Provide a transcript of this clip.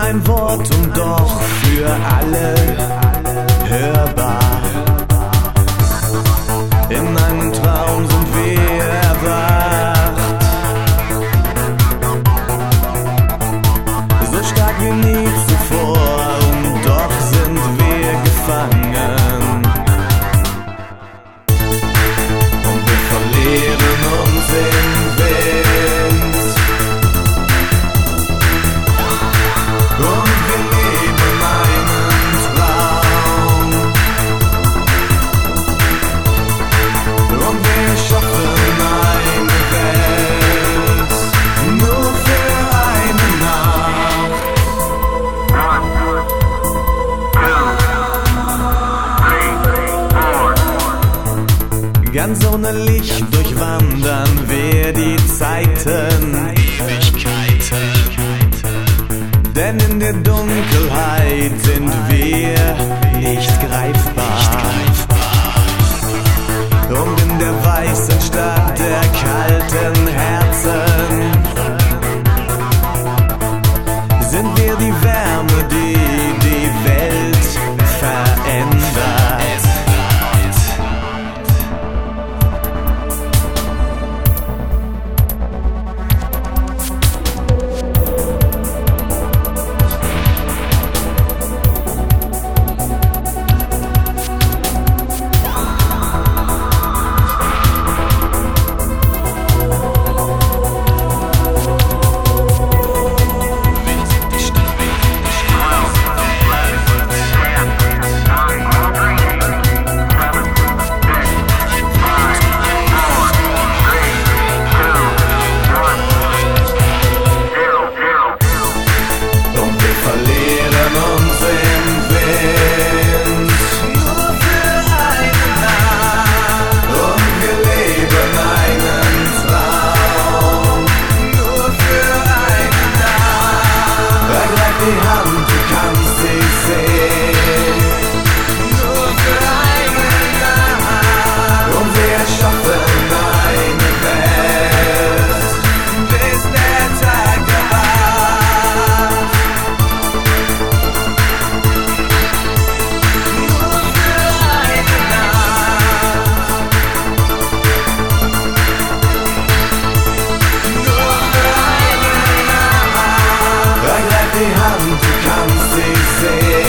ein Wort und doch für alle hörbar. In einem Traum sind wir erwacht, so stark wie nie zuvor, und doch sind wir gefangen. Und wir verlieren uns im Wind, und wir leben einen Traum, und wir schaffen eine Welt nur für eine Nacht. Ganz ohne Licht durchwandern wir die Zeiten, Ewigkeiten. Denn in der Dunkelheit sind wir nicht greifbar. Und in der weißen Stadt der kalten Herzen sind wir die Wärme, die die Welt verändert. Die Hand, du kannst sie sehen, nur für eine Nacht. Und wir schaffen eine Welt, bis der Tag erwacht. Nur für eine Nacht, nur für eine Nacht. Ergreif die Hand, du kannst sie sehen.